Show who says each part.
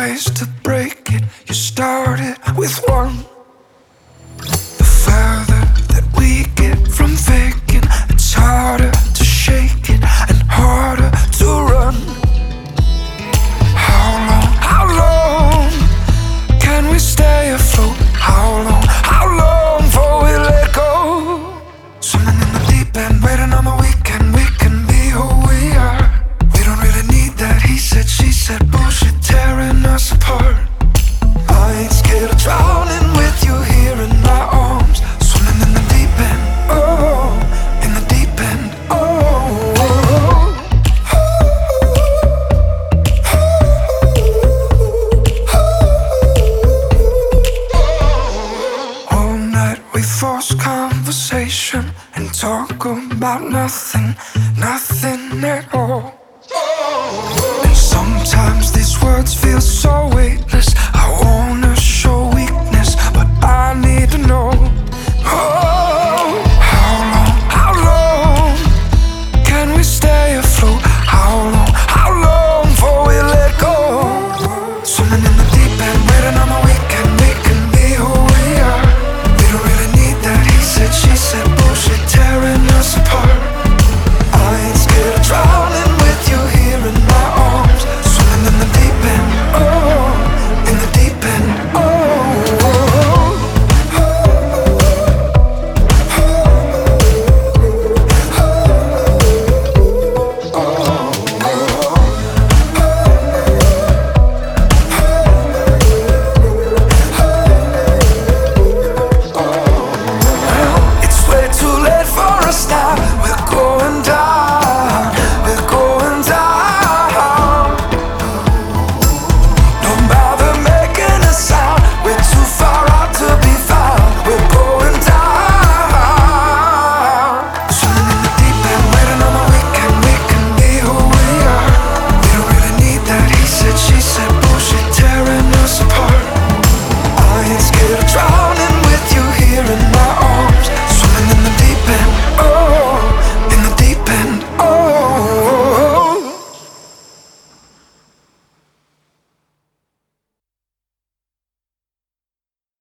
Speaker 1: ways to break it. You started with one. The further that we get from faking, it's harder to shake it and harder to run. How long can we stay afloat? How long before we let go? Swimming in the deep end, waiting on the weekend. We can be who we are. We don't really need that he said, she said bullshit tearing us apart. I ain't scared of drowning with you here in my arms. Swimming in the deep end, oh, in the deep end, all night we force conversation and talk about nothing, nothing at all. And sometimes these words